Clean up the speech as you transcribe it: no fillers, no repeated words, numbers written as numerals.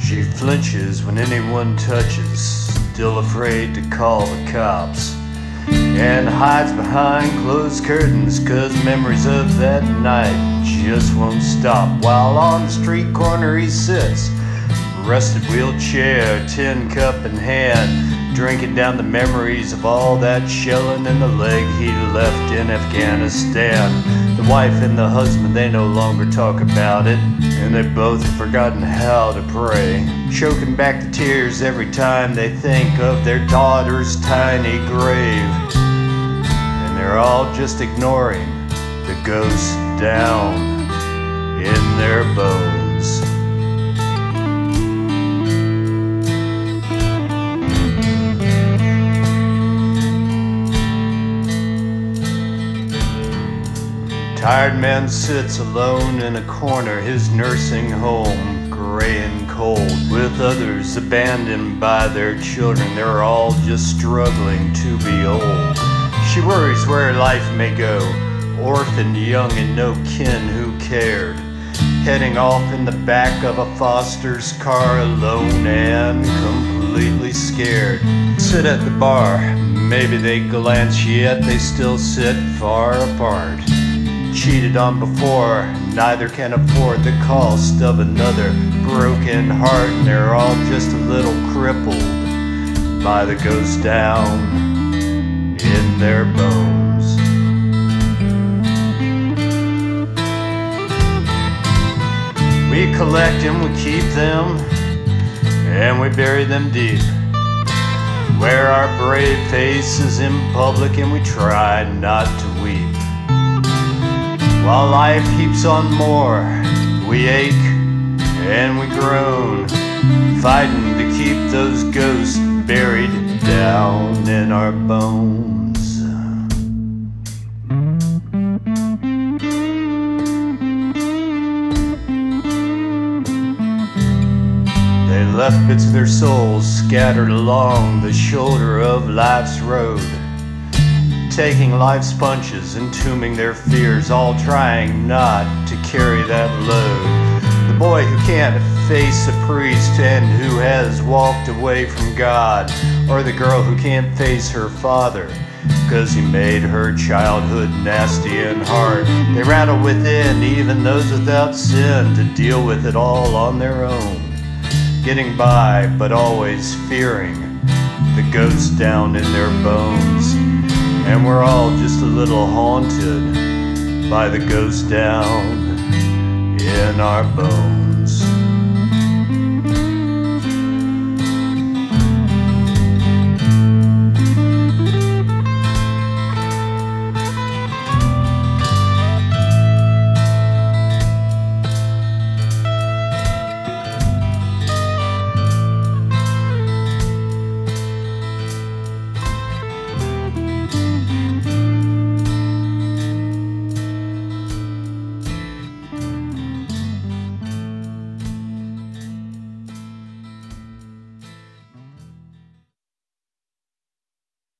She flinches when anyone touches, still afraid to call the cops, and hides behind closed curtains 'cause memories of that night just won't stop. While on the street corner he sits, rusted wheelchair, tin cup in hand, drinking down the memories of all that shelling in the leg he left in Afghanistan. The wife and the husband, they no longer talk about it, and they both have forgotten how to pray, choking back the tears every time they think of their daughter's tiny grave. And they're all just ignoring the ghost down in their bones. Tired man sits alone in a corner, his nursing home, gray and cold, with others abandoned by their children. They're all just struggling to be old. She worries where life may go, orphaned, young, and no kin who cared, heading off in the back of a foster's car, alone and completely scared. Sit at the bar, maybe they glance, yet they still sit far apart. Cheated on before, neither can afford the cost of another broken heart, and they're all just a little crippled by the ghost down in their bones. We collect them, we keep them, and we bury them deep. Wear our brave faces in public and we try not to weep. While life keeps on more, we ache and we groan, fighting to keep those ghosts buried down in our bones. They left bits of their souls scattered along the shoulder of life's road, taking life's punches, entombing their fears, all trying not to carry that load. The boy who can't face a priest and who has walked away from God, or the girl who can't face her father 'cause he made her childhood nasty and hard. They rattle within, even those without sin, to deal with it all on their own, getting by but always fearing the ghost down in their bones. And we're all just a little haunted by the ghost down in our bones.